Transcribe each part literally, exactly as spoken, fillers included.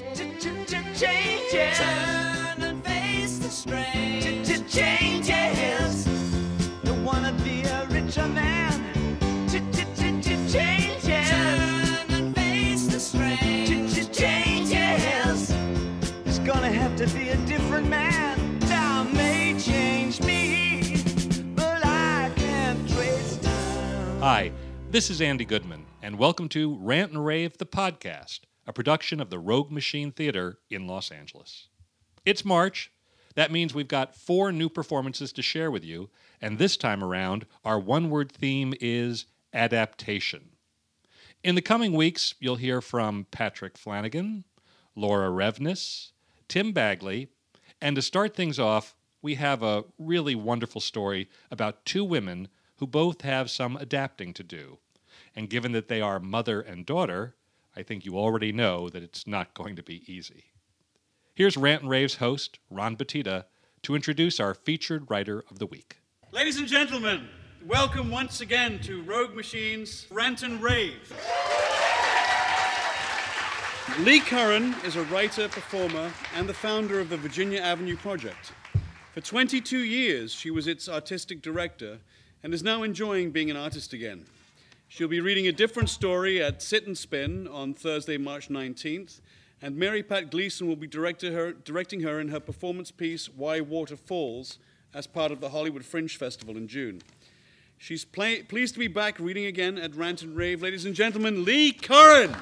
Changes. Turn and face the strain. Changes. Don't wanna be a richer man. Changes. Turn and face the strain. Changes. There's gonna have to be a different man. Time may change me, but I can't trace time. Hi, this is Andy Goodman, and welcome to Rant and Rave, the podcast, a production of the Rogue Machine Theater in Los Angeles. It's March. That means we've got four new performances to share with you, and this time around, our one-word theme is adaptation. In the coming weeks, you'll hear from Patrick Flanagan, Laura Revness, Tim Bagley, and to start things off, we have a really wonderful story about two women who both have some adapting to do. And given that they are mother and daughter, I think you already know that it's not going to be easy. Here's Rant and Rave's host, Ron Batita, to introduce our featured writer of the week. Ladies and gentlemen, welcome once again to Rogue Machine's Rant and Rave. Lee Curran is a writer, performer, and the founder of the Virginia Avenue Project. For twenty-two years, she was its artistic director and is now enjoying being an artist again. She'll be reading a different story at Sit and Spin on Thursday, March nineteenth, and Mary Pat Gleason will be directing her, directing her in her performance piece, Why Water Falls, as part of the Hollywood Fringe Festival in June. She's play, pleased to be back reading again at Rant and Rave. Ladies and gentlemen, Lee Curran!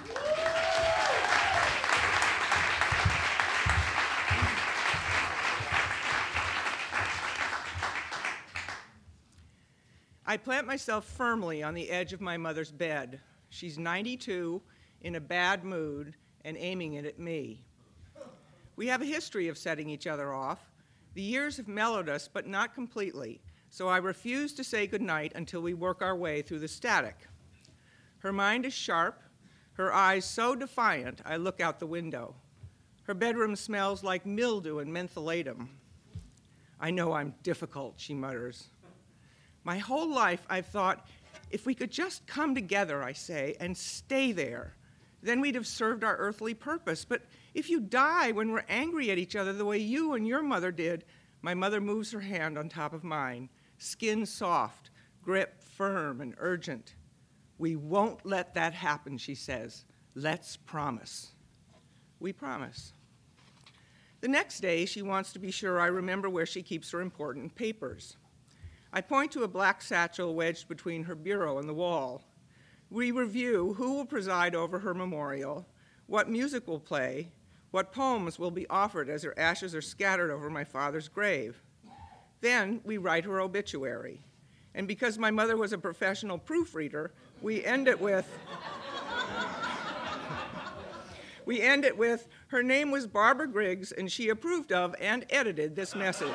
I plant myself firmly on the edge of my mother's bed. She's ninety-two, in a bad mood, and aiming it at me. We have a history of setting each other off. The years have mellowed us, but not completely, so I refuse to say goodnight until we work our way through the static. Her mind is sharp, her eyes so defiant I look out the window. Her bedroom smells like mildew and mentholatum. I know I'm difficult, she mutters. My whole life I've thought, if we could just come together, I say, and stay there, then we'd have served our earthly purpose. But if you die when we're angry at each other the way you and your mother did, my mother moves her hand on top of mine, skin soft, grip firm and urgent. We won't let that happen, she says. Let's promise. We promise. The next day, she wants to be sure I remember where she keeps her important papers. I point to a black satchel wedged between her bureau and the wall. We review who will preside over her memorial, what music will play, what poems will be offered as her ashes are scattered over my father's grave. Then we write her obituary. And because my mother was a professional proofreader, we end it with, we end it with, her name was Barbara Griggs, and she approved of and edited this message.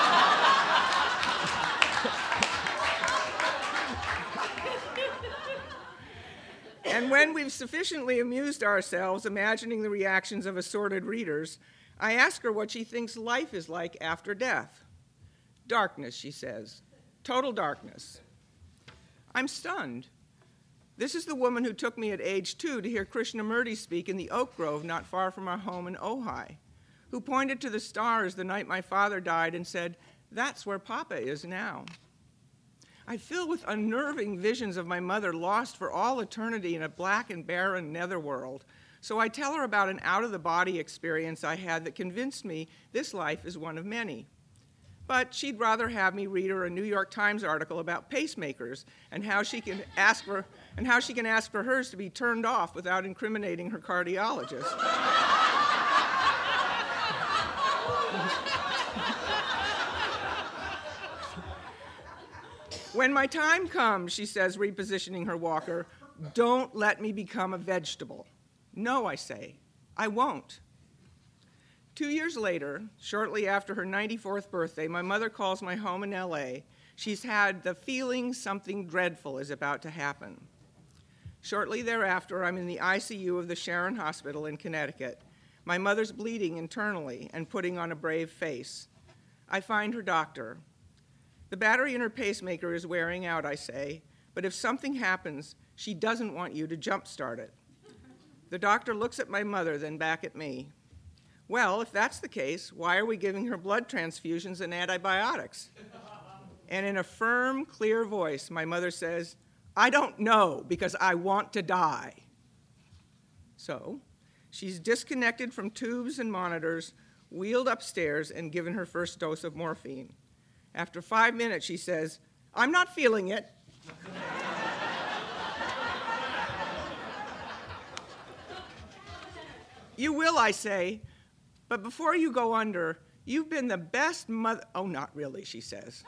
And when we've sufficiently amused ourselves imagining the reactions of assorted readers, I ask her what she thinks life is like after death. Darkness, she says. Total darkness. I'm stunned. This is the woman who took me at age two to hear Krishnamurti speak in the oak grove not far from our home in Ojai, who pointed to the stars the night my father died and said, "That's where Papa is now." I fill with unnerving visions of my mother lost for all eternity in a black and barren netherworld. So I tell her about an out-of-the-body experience I had that convinced me this life is one of many. But she'd rather have me read her a New York Times article about pacemakers and how she can ask for and how she can ask for hers to be turned off without incriminating her cardiologist. When my time comes, she says, repositioning her walker, don't let me become a vegetable. No, I say, I won't. Two years later, shortly after her ninety-fourth birthday, my mother calls my home in L A. She's had the feeling something dreadful is about to happen. Shortly thereafter, I'm in the I C U of the Sharon Hospital in Connecticut. My mother's bleeding internally and putting on a brave face. I find her doctor. The battery in her pacemaker is wearing out, I say, but if something happens, she doesn't want you to jumpstart it. The doctor looks at my mother, then back at me. Well, if that's the case, why are we giving her blood transfusions and antibiotics? And in a firm, clear voice, my mother says, I don't know, because I want to die. So, she's disconnected from tubes and monitors, wheeled upstairs, and given her first dose of morphine. After five minutes, she says, I'm not feeling it. You will, I say, but before you go under, you've been the best mother. Oh, not really, she says.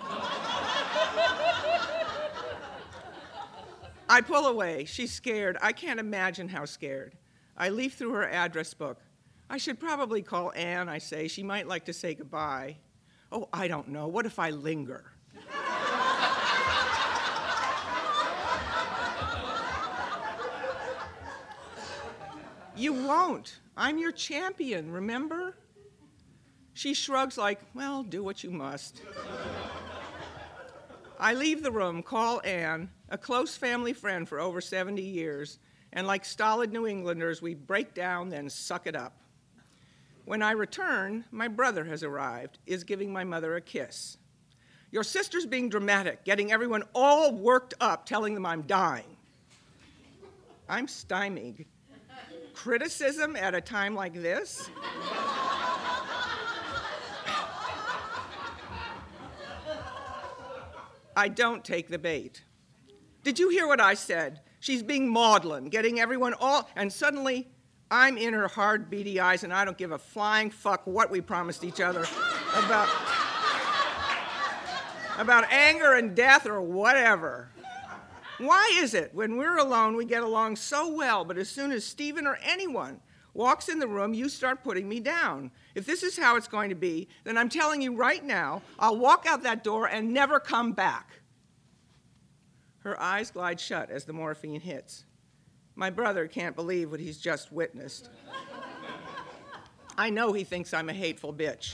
I pull away. She's scared. I can't imagine how scared. I leaf through her address book. I should probably call Anne, I say. She might like to say goodbye. Oh, I don't know. What if I linger? You won't. I'm your champion, remember? She shrugs like, well, do what you must. I leave the room, call Anne, a close family friend for over seventy years, and like stolid New Englanders, we break down, then suck it up. When I return, my brother has arrived, is giving my mother a kiss. Your sister's being dramatic, getting everyone all worked up, telling them I'm dying. I'm stymied. Criticism at a time like this? I don't take the bait. Did you hear what I said? She's being maudlin, getting everyone all, and suddenly I'm in her hard, beady eyes, and I don't give a flying fuck what we promised each other about, about anger and death or whatever. Why is it when we're alone we get along so well, but as soon as Stephen or anyone walks in the room, you start putting me down? If this is how it's going to be, then I'm telling you right now, I'll walk out that door and never come back. Her eyes glide shut as the morphine hits. My brother can't believe what he's just witnessed. I know he thinks I'm a hateful bitch.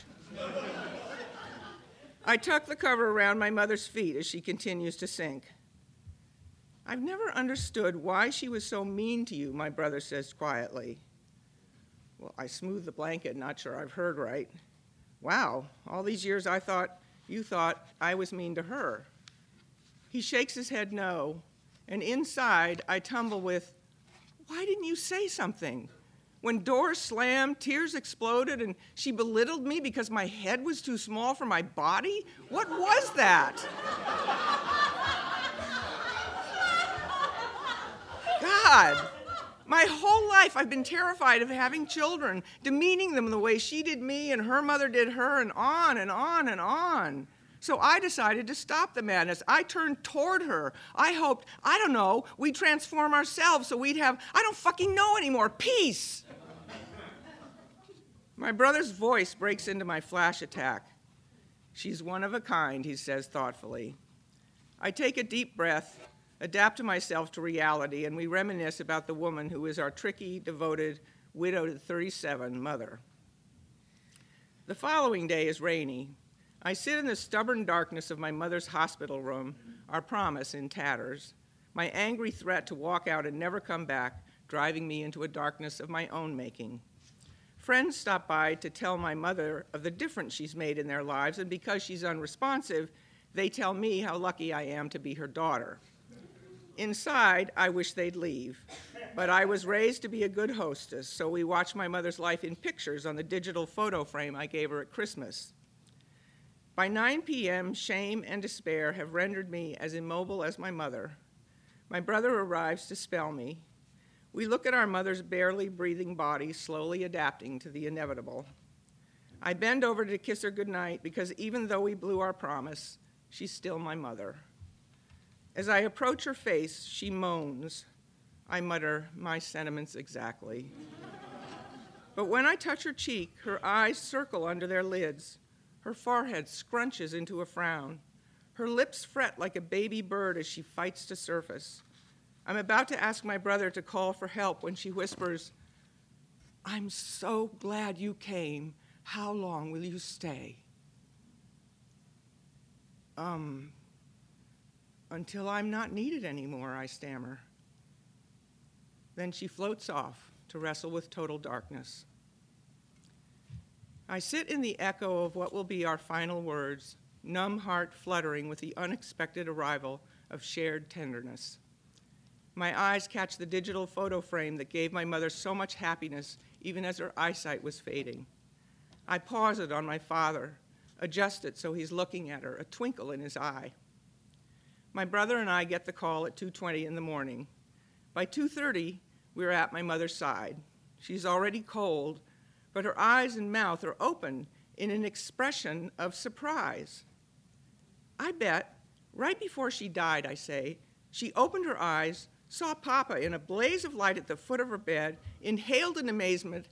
I tuck the cover around my mother's feet as she continues to sink. I've never understood why she was so mean to you, my brother says quietly. Well, I smooth the blanket, not sure I've heard right. Wow, all these years I thought you thought I was mean to her. He shakes his head no, and inside I tumble with, why didn't you say something? When doors slammed, tears exploded, and she belittled me because my head was too small for my body? What was that? God, my whole life I've been terrified of having children, demeaning them the way she did me and her mother did her, and on and on and on. So I decided to stop the madness. I turned toward her. I hoped, I don't know, we'd transform ourselves so we'd have, I don't fucking know anymore, peace. My brother's voice breaks into my flash attack. She's one of a kind, he says thoughtfully. I take a deep breath, adapt to myself to reality, and we reminisce about the woman who is our tricky, devoted, widowed at thirty-seven mother. The following day is rainy. I sit in the stubborn darkness of my mother's hospital room, our promise in tatters, my angry threat to walk out and never come back, driving me into a darkness of my own making. Friends stop by to tell my mother of the difference she's made in their lives, and because she's unresponsive, they tell me how lucky I am to be her daughter. Inside, I wish they'd leave, but I was raised to be a good hostess, so we watch my mother's life in pictures on the digital photo frame I gave her at Christmas. By nine p.m., shame and despair have rendered me as immobile as my mother. My brother arrives to spell me. We look at our mother's barely breathing body, slowly adapting to the inevitable. I bend over to kiss her goodnight because even though we blew our promise, she's still my mother. As I approach her face, she moans. I mutter, my sentiments exactly. But when I touch her cheek, her eyes circle under their lids. Her forehead scrunches into a frown. Her lips fret like a baby bird as she fights to surface. I'm about to ask my brother to call for help when she whispers, I'm so glad you came. How long will you stay? Um, until I'm not needed anymore, I stammer. Then she floats off to wrestle with total darkness. I sit in the echo of what will be our final words, numb heart fluttering with the unexpected arrival of shared tenderness. My eyes catch the digital photo frame that gave my mother so much happiness even as her eyesight was fading. I pause it on my father, adjust it so he's looking at her, a twinkle in his eye. My brother and I get the call at two twenty in the morning. By two thirty, we're at my mother's side. She's already cold, but her eyes and mouth are open in an expression of surprise. I bet, right before she died, I say, she opened her eyes, saw Papa in a blaze of light at the foot of her bed, inhaled in amazement,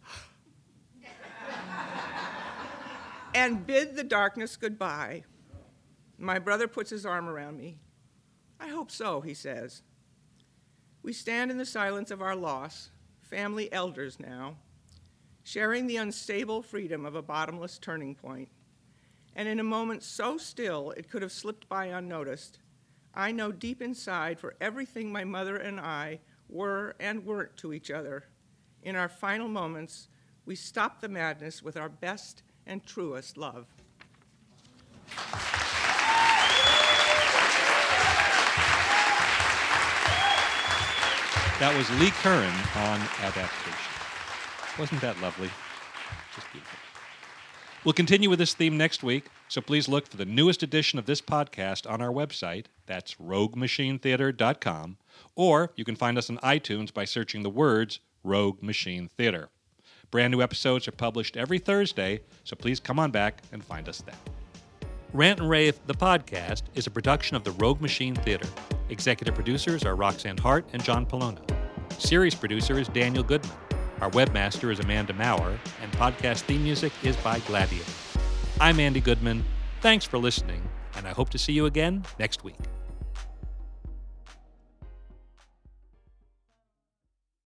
and bid the darkness goodbye. My brother puts his arm around me. I hope so, he says. We stand in the silence of our loss, family elders now, sharing the unstable freedom of a bottomless turning point. And in a moment so still it could have slipped by unnoticed, I know deep inside for everything my mother and I were and weren't to each other. In our final moments, we stop the madness with our best and truest love. That was Lee Curran on adaptation. Wasn't that lovely? Just beautiful. We'll continue with this theme next week, so please look for the newest edition of this podcast on our website. That's rogue machine theater dot com. Or you can find us on iTunes by searching the words Rogue Machine Theater. Brand new episodes are published every Thursday, so please come on back and find us then. Rant and Rave, the podcast, is a production of the Rogue Machine Theater. Executive producers are Roxanne Hart and John Polona. Series producer is Daniel Goodman. Our webmaster is Amanda Maurer, and podcast theme music is by Gladiator. I'm Andy Goodman. Thanks for listening, and I hope to see you again next week.